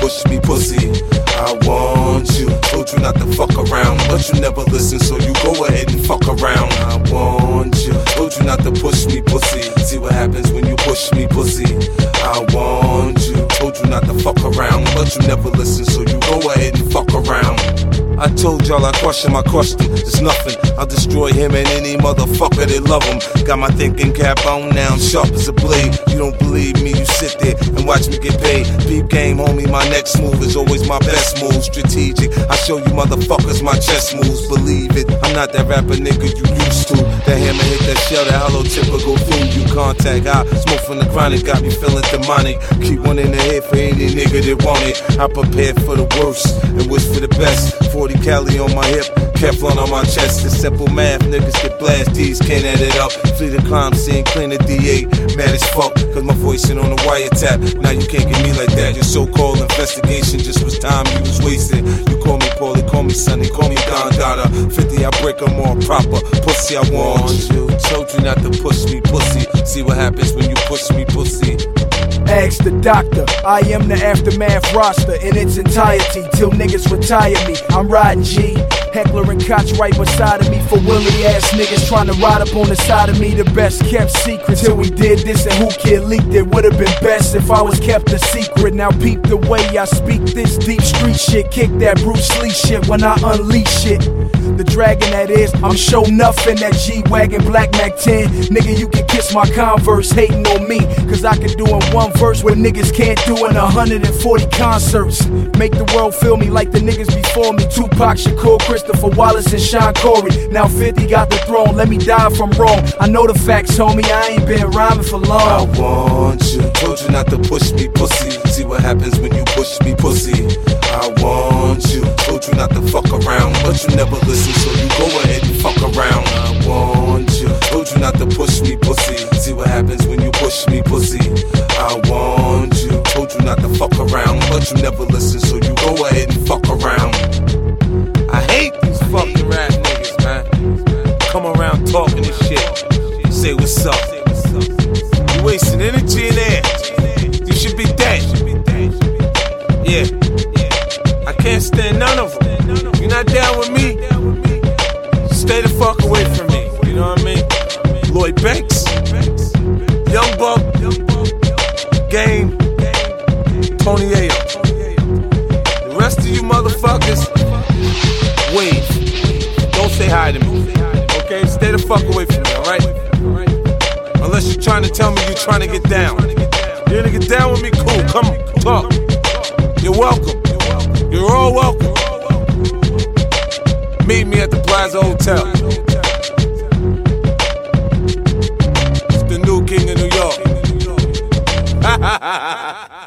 push me, pussy. I want you. Told you not to fuck around, but you never listen, so you go ahead and fuck around. I want you. Told you not to push me, pussy. See what happens when you push me, pussy. I want you. Told you not to fuck around, but you never listen, so you go ahead and fuck around. I told y'all I crush him, I crushed him. There's nothing, I'll destroy him and any motherfucker that love him. Got my thinking cap on now, I'm sharp as a blade. You don't believe me, you sit there and watch me get paid. Peep game, homie, my next move is always my best move. Strategic, I show you motherfuckers my chess moves. Believe it, I'm not that rapper nigga you used to. That hammer hit that shell, that hollow tip will go through you. Contact high, smoke from the chronic, got me feeling demonic. Keep one in the head for any nigga that want it. I prepared for the worst and wish for the best. 40 Cali on my hip, Kevlar on my chest. It's simple math, niggas get blast, D's can't add it up. Flee the crime scene, clean the D8, mad as fuck, cause my voice ain't on the wiretap. Now you can't get me like that. Your so-called investigation just was time you was wasting. You call me Paulie, call me Sonny, call me Don Dada. 50, I break them all proper. Pussy, I want you. Told you not to push me, pussy. See what happens when you push me, pussy. Ask the doctor, I am the aftermath roster in its entirety till niggas retire me. I'm riding G, Heckler and Koch right beside of me for willy ass niggas trying to ride up on the side of me. The best kept secret till we did this, and who kid leaked it would've been best if I was kept a secret. Now peep the way I speak this deep street shit, kick that Bruce Lee shit when I unleash it. The dragon that is, I'm show nothing that G-Wagon Black Mac 10. Nigga, you can kiss my Converse hating on me, cause I can do in one verse what niggas can't do in 140 concerts. Make the world feel me like the niggas before me. Tupac Shakur, Christopher Wallace, and Sean Corey. Now 50 got the throne, let me die if I'm wrong. I know the facts, homie, I ain't been rhyming for long. I want you, told you not to push me, pussy. See what happens when you push me, pussy. I want you, told you not to fuck around, but you never listen, so you go ahead and fuck around. I want you, told you not to push me, pussy. See what happens when you push me, pussy. I want you, told you not to fuck around, but you never listen, so you go ahead and fuck around. I hate these fucking rap niggas, man. Come around talking this shit, say what's up. You wasting energy in air. You should be dead. Yeah, I can't stand none of them. You're not down with me, stay the fuck away from me. You know what I mean? Lloyd Banks, Young Buck, Game, Tony Ayo. The rest of you motherfuckers, wave. Don't say hi to me. Okay? Stay the fuck away from me, alright? Unless you're trying to tell me you're trying to get down. You're gonna get down with me? Cool, come talk. You're welcome. You're all welcome. Meet me at the Plaza Hotel. It's the new king of New York.